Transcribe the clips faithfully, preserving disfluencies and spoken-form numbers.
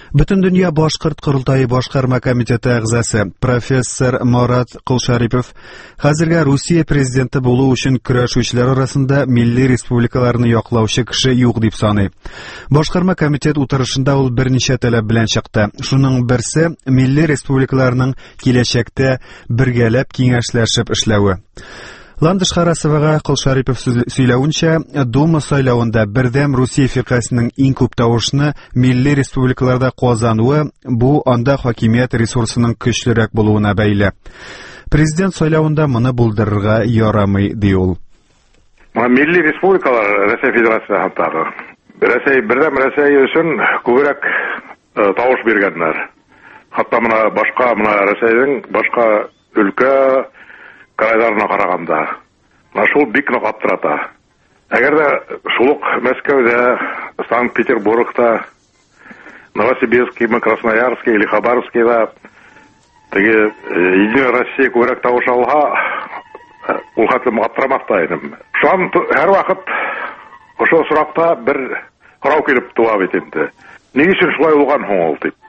Бөтендөнья башкорт курултайы башкарма комитеты әгъзасы профессор Марат Кылшарипов хәзергә Русия президенты булу өчен көрәшүчеләр арасында милли республикаларны яклаучы кеше юк дип саный. Башкарма комитет утырышында ул берничә таләп белән чыкты. Шуның берсе милли республикаларның киләчәктә бергәләп киңәшләшеп эшләве. Ландыш Харасовага Кылшарипов сөйләвенчә, Дума сайлауында бердәм Русия фиркасының иң күп тавышны милли республикаларда казануы бу анда хакимият ресурсының көчлерәк булуына бәйле. Президент сайлауында моны булдырырга ярамый ди ул. Милли республикалар Россия Федерациясы хаттагы. Россия бердәм Россия өчен күбрәк тавыш биргәннәр. Хатта моны башка моны Россиянең башка өлкә крайларына караганда, шул бик нык аптырата. Әгәр дә шулык Мәскәүдә, Санкт-Петербургта, Новосибирск, Красноярск или Хабаровскда теге Единая Россия күбрәк тавыш алга, ул хәтле аптырамакта идем. Шуан һәр вакыт ошо соракта бер карау килеп туа бит инде. Ни өчен шулай булган һуң ул дип.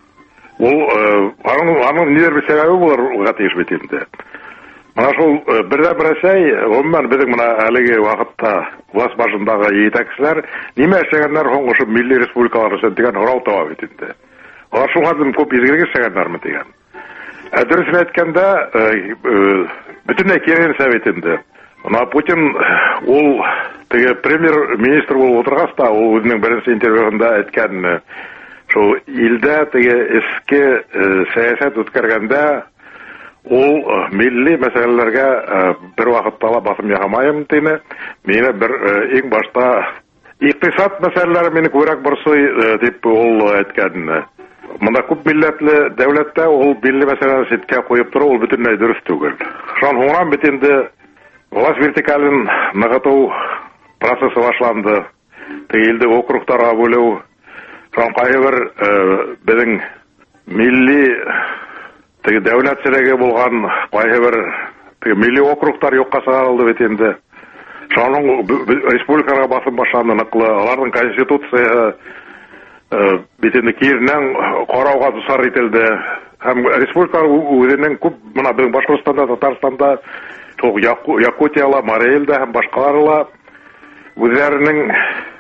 Ул аның аның нидер бер сәбәбе булырга тиеш бит инде. Mana şol birden bir şey, ondan bizim buna әлеге вакытта власть башындагы етәкчеләр нимә эшләгәннәр һуң ошо милли республикалар өчен дигән һорау таба бит инде. Алар шул хәтле күп изгелек эшләгәннәрме дигән. Ә дөресен әйткәндә, бөтенләй кирәк совет инде. Ана Путин ул теге премьер-министр булып утыргас та, ул үзенең беренче интервьюында әйткән, шул илдә теге эске сәясәт үткәргәндә ул милли мәсьәләләргә бер вакытта басым яһамаем дине. Мине бер иң башта икътисад мәсьәләләре мине күбрәк борсый дип ул әйткән. Монда күп милләтле дәүләттә ул милли мәсьәләләрне ситкә куеп тору ул бөтенләй дөрес түгел. Шуның һуңран бит инде власть вертикален ныгыту процессы башланды. Тегелде округтарга бүлү, шуның кайбер безнең милли теге дәүләтчелеге булган кайбер теге милли округтар юкка чыгарылды бит инде. Шуның республикаларга басым башланды ныклы. Аларның конституциясы бит инде кирнән карауга дусар ителде. Һәм республика үзенең күп моны безнең Башкортстанда, Татарстанда, Якутияла, Мараилдә һәм башкаларла үзләренең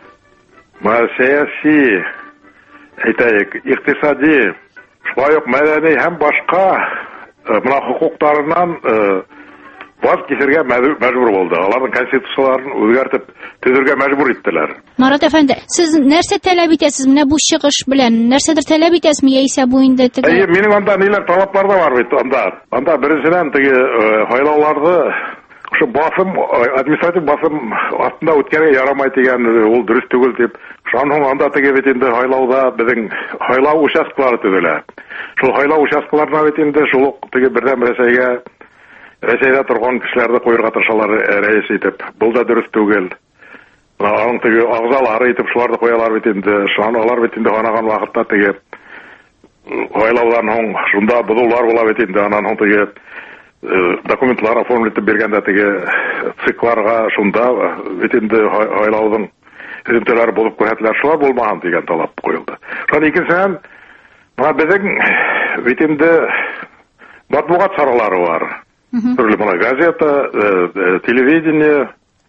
сәяси, әйтәйек, икътисади, шулай ук мәдәни һәм башка моны хукукларыннан ваз кисергә мәҗбүр булды. Аларның конституцияларын үзгәртеп төзергә мәҗбүр иттеләр. Марат әфәнде, сез нәрсә таләп итәсез менә бу чыгыш белән? Нәрсәдер таләп итәсезме яисә бу инде теге? Әйе, минем анда ниләр талаплар да бар бит анда. Анда беренчедән теге хайлауларны ошо басым, административ басым астында үткәргә ярамай дигән ул дөрес түгел дип. Шуның анда теге бит инде хайлауда безнең хайлау участкалары төзелә. Шул хайлау участкаларына бит инде шул теге бердәм Россиягә Россиядә торган кешеләрне куярга тырышалар рәис итеп. Бу да дөрес түгел. Аның теге агзалары итеп шуларны куялар бит инде. Шуны алар бит инде ганаган вакытта теге хайлауларның шунда булулар була бит инде. Аннан һәм теге документлар оформлап бергәндә теге цикларга шунда бит инде хайлаудың элемтләре булып күрһәтеләр. Шулар булмаган дигән талап куелды. Шуның икенчедән моны безнең бит инде матбугат саралары бар. Төрле моны газета, телевидение,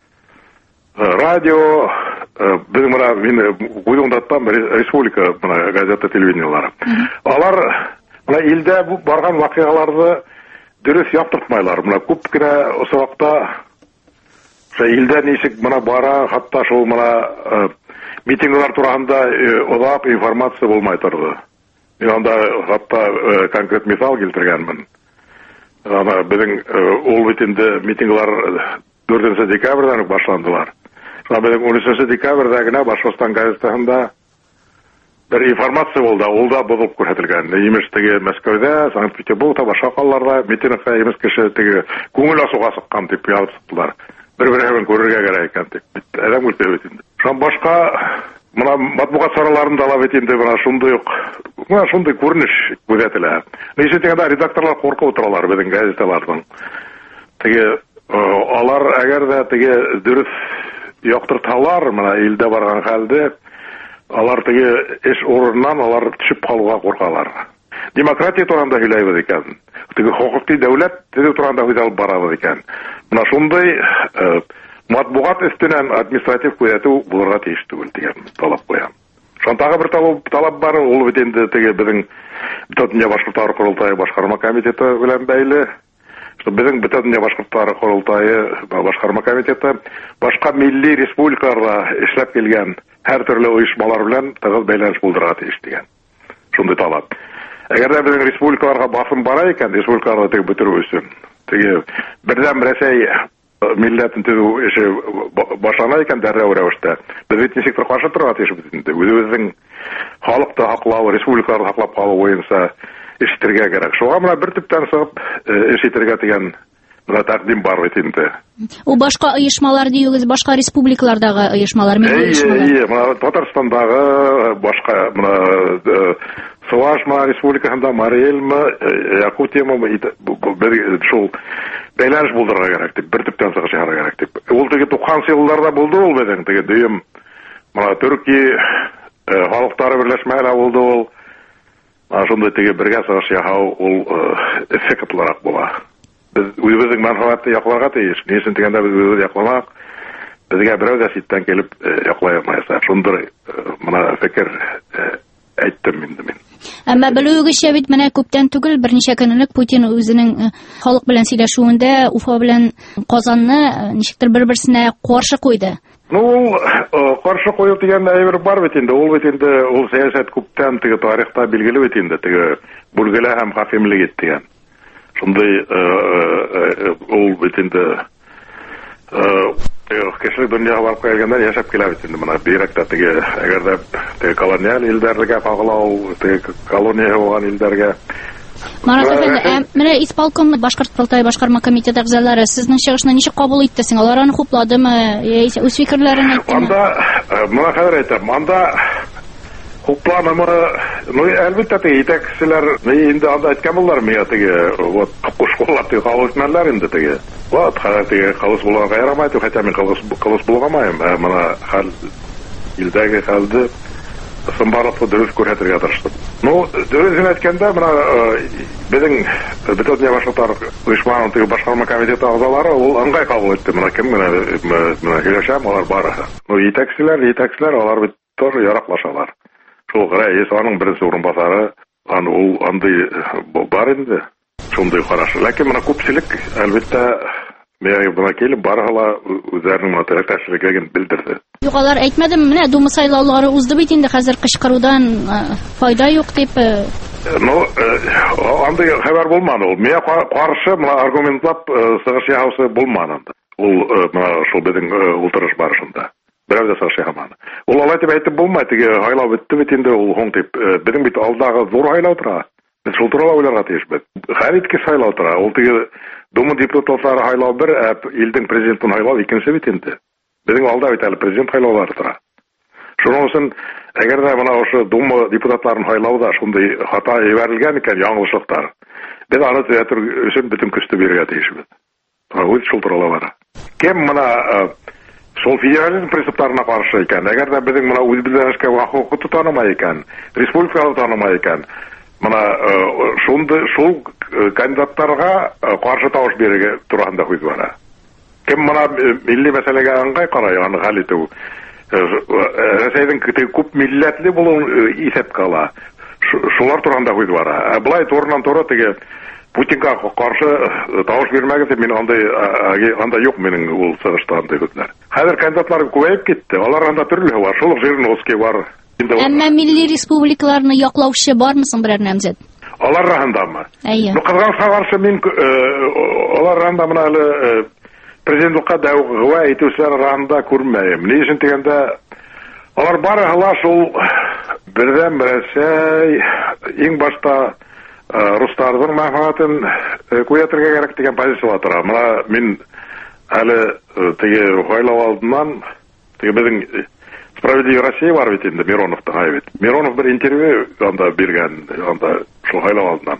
радио, безнең моны Гуйдоңдаттан республика моны газета, телевидениелары. Алар моны илдә барган вакыйгаларны дөрес яктыртмайлар. Моны күп кенә осакта илдә ничек моны бара, хатта шул моны митинглар турында озак информация булмай торды. Мин анда хатта конкрет мисал килтергәнмен. Ана безнең ул бит инде митинглар дүртенче декабрьдән башландылар. Шуңа безнең унөченче декабрьдә генә Башкортстан газетасында бер информация булды. Ул да булып күрсәтелгән. Имеш теге Мәскәүдә, Санкт-Петербургта, башка калларда митингка имеш кеше теге күңел асуга сыккан дип язып сыктылар. Бер-берен күрергә кирәк икән дип. Әдәм үтеп бит инде. Шуң башка моны матбугат сараларын да алып инде моны шундый ук, моны шундый күренеш күзәтелә. Ничә дигәндә редакторлар куркып утыралар безнең газеталардан. Теге алар әгәр дә теге дөрес яктырталар, моны илдә барган хәлдә алар теге эш урыннан алар төшеп калуга куркалар. Демократия турында һөйләйбез икән. Теге хукукый дәүләт теге турында һүз алып барабыз икән. Менә шундый матбугат өстенән административ күзәтү булырга тиеш түгел дигән талап куям. Шунтагы бер талап бар, ул бит инде теге безнең Бөтен башкортлар курултайы башкарма комитеты белән бәйле. Безнең Бөтен башкортлар курултайы башкарма комитеты башка милли республикаларда эшләп килгән һәр төрле оешмалар белән тыгыз бәйләнеш булдырырга тиеш дигән. Шундый талап. Әгәр дә безнең республикаларга басым бара икән, республикаларда теге бетерү өчен, теге бердәм Рәсәй милләтен төзү эше башлана икән дәррәү рәвештә. Без бит ничек каршы торырга тиешбез инде. Үзебезнең халыкты хаклау, республикаларны хаклап калу буенча эшләргә кирәк. Шуңа менә бер төптән сыгып эш итәргә дигән менә тәкъдим бар бит инде. У башка оешмалар диюгез, башка республикалардагы оешмалар, милли оешмалар. Әйе, менә Татарстандагы башка менә Сувашма республикасында, Марельма, Якутияма шул бәйләнеш булдырырга кирәк дип, бер төптән сыгып чыгарга кирәк дип. Ул теге туксан елларда булды ул безнең теге дөем. Менә Төркия халыктары берләшмәләре булды ул. Шунда теге бергә сыгыш яһау ул эффектлырак була. Без үзебезнең мәнфәгатьне якларга тиеш. Ничек дигәндә без үзебезне якламак, безгә берәү дә ситтән килеп яклай алмайса. Шундый менә фикер әйттем инде мин. Әмма белүегезчә бит менә күптән түгел берничә көн элек Путин үзенең халык белән сөйләшүендә Уфа белән Казанны ничектер бер-берсенә каршы куйды. Ну, каршы кую дигән әйбер бар бит инде. Ул бит инде ул сәясәт күптән теге тарихта билгеле бит инде. Теге бүлгеле һәм хакимлек иткән. Шундый ул бит инде кешелек дөньяга барып калганда яшәп килә бит инде. Менә бирәктә теге әгәр дә теге колониаль илдәргә кагылау, теге колония булган илдәргә. Марат әфәнде, менә исполком башкорт курултайы башкарма комитеты әгъзалары сезнең чыгышны ничек кабул итте? Син алар аны хупладымы? Яисә үз фикерләрен әйттеме? Анда менә хәзер әйтәм, анда хупланымы, ну әлбәттә теге итәкчеләр инде анда әйткән булар миңа теге вот кушкуллар теге калышмалар инде теге. Вот хәзер теге калыс булганга ярамый, хәтта мин калыс калыс булгамаем. Менә хәл илдәге хәлде сымбарлыклы дөрес күрсәтергә тырыштым. Ну, дөресен әйткәндә, менә безнең Бөтен башкортлар оешманың теге башкарма комитеты әгъзалары ул аңгай кабул итте. Менә кем менә менә һөйләшәм, алар бар. Ну, итәкчеләр, итәкчеләр алар бит тоже яраклашалар. Шул рәис аның беренче урынбасары, аны ул андый бар инде. Шундый караш. Ләкин менә күпчелек әлбәттә менә бuna килеп барыгыла үзләренең матәрәкәчлеген белдерде. Югалар әйтмәдем, менә дума сайлаулары узды бит инде, хәзер кычкырудан файда юк дип. Ну, андый хәбәр булмады ул. Миңа каршы менә аргументлап сыгыш яһаусы булмады. Ул менә шул безнең ултырыш барышында. Берәү дә сыгыш яһамады. Ул алай дип әйтеп булмый, теге һайлау бетте бит инде, ул һоң дип. Безнең бит алдагы зур һайлау тора. Без шул турыда уйларга тиешбез. Һәр ике сайлау тора. Ул теге дума депутатлары һайлау бер, илдең президентын һайлау икенче бит инде. Безнең алда бит әле президент һайлаулары тора. Шуның өчен әгәр дә менә ошо дума депутатларын һайлауда шундый хата җибәрелгән икән, яңгышлыктар. Без аны төзәтер өчен бөтен көчтә бирергә тиешбез. Үз шул турыда бара. Кем менә шул федерализм принципларына каршы икән, әгәр дә безнең менә үз билгеләшкә хокук танымай икән, республиканы танымай икән, менә шундый шул кандидаттарга каршы тавыш бирергә турында хүз бара. Кем менә милли мәсьәләгә аңгай карый, аны хәл итү. Рәсәйнең күп милләтле булуын исәпкә ала. Шулар турында хүз бара. Булай турынан туры теге Путинга каршы тавыш бирмәгез дип мин андай анда юк минең ул сыгышта андай күпләр. Хәзер кандидатлар күбәйеп китте. Алар анда төрле бар. Шул Жириновский бар. Әмма милли республикаларны яклаучы бармы соң берәр намзәт? Алар рахындамы? Әйе. Ну кызганычка каршы мин алар рахында менә әле президентлыкка дәвга итүчеләр рахында күрмәйм. Ни өчен дигәндә алар барыгыла шул бердәм Рәсәй иң башта Рустардың мәхәббәтен күрәтергә кирәк дигән позициядә тора. Менә мин әле теге һайлау алдыннан теге безнең Справедливая Россия бар бит инде, Мироновтың айбит. Миронов бер интервью анда биргән, анда шул һайлау алдыннан.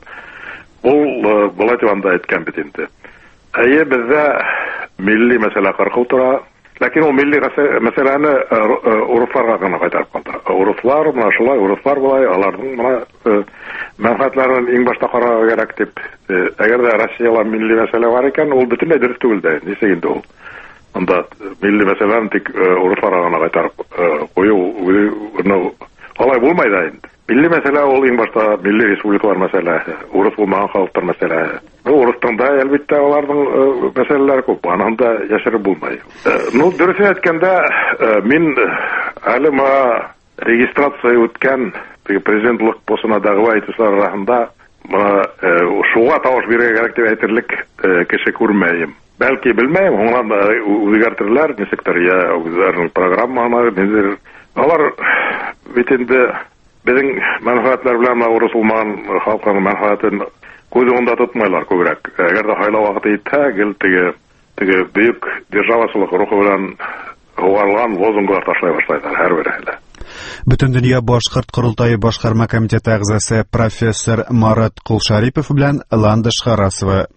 Ул булай дип анда әйткән бит инде. Әйе, бездә милли мәсьәлә кыркылып тора, Ләкин ул милли мәсьәләне урысларга гына кайтарып калды. Урыслар менә шулай, урыслар булай, аларның менә мәнфәгатьләрен иң башта карарга кирәк дип, әгәр дә Россиядә милли мәсьәлә бар икән, ул бөтенләй дөрес түгел дә. Нисә инде ул? Анда милли мәсьәләне тик урысларга гына кайтарып кую, алай булмай да инде. Милли мәсьәлә ул иң башта милли республикалар мәсьәләсе, урыс булмаган халыктар мәсьәләсе. Урыстың да әлбәттә аларның мәсьәләләре күп, аның да яшереп булмай. Ну, дөресен әйткәндә, мин әле моңа регистрация үткән президентлык постына дәгъва итүчеләр арасында шуңа тавыш бирергә кирәк дип әйтерлек кеше күрмәйм. Бәлки белмәйм, аңлап үзгәртерләр, нисектер, я үзләренең программалары, нидер. Алар бит инде безнең мәнфәгатьләр белән урыс булмаган халыкның мәнфәгатен күз уңында тотмайлар күбрәк. Әгәр дә хайлау вакыты итсә, гел теге теге бөек державачылык рухы белән хуарлан лозунглар ташлай башлайлар һәрберсе. Бөтендөнья башкорт курултайы башкарма комитеты әгъзасы профессор Марат Кулшарипов белән Ландыш Харасова